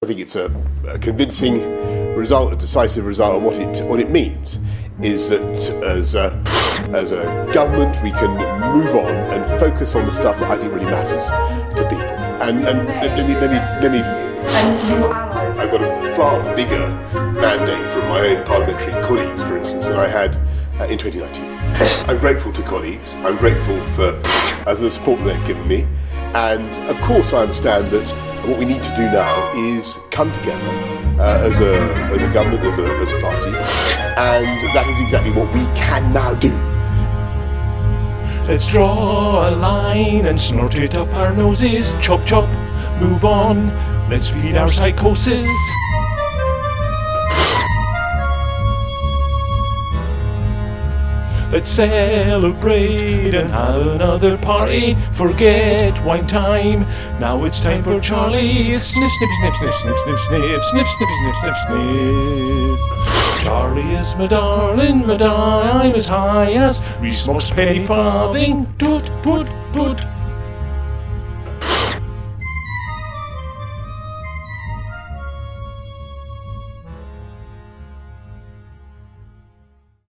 I think it's a convincing result, a decisive result, and what it means is that as a government we can move on and focus on the stuff that I think really matters to people. And let me. I've got a far bigger mandate from my own parliamentary colleagues, for instance, than I had in 2019. I'm grateful to colleagues. I'm grateful for the support that they've given me. And of course I understand that what we need to do now is come together as a government, as a party, and that is exactly what we can now do. Let's draw a line and snort it up our noses. Chop chop, move on, let's feed our psychosis. Let's celebrate and have another party. Forget wine time. Now it's time for Charlie. Sniff, sniff, sniff, sniff, sniff, sniff, sniff, sniff, sniff, sniff, sniff, sniff. Charlie is my darling, I'm as high as Reese-Mogg's penny farthing. Toot, toot, toot.